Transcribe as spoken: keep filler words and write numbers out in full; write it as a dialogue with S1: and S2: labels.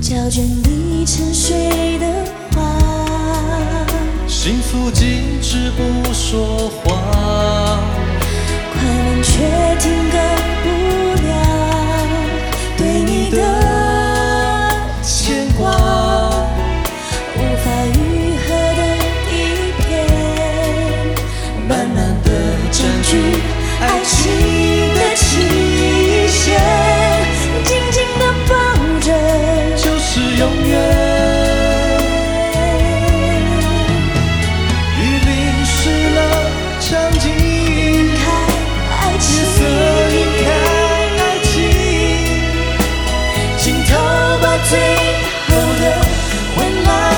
S1: 胶卷里沉睡的花，
S2: 幸福静止不说话，
S1: 快门却停格不了对你的牵挂，无法愈合的一片，慢慢的占据爱情的期限，紧紧的抱着
S2: 就是永远。雨淋湿了场景，夜色晕开爱情，
S1: 镜头把最后的温暖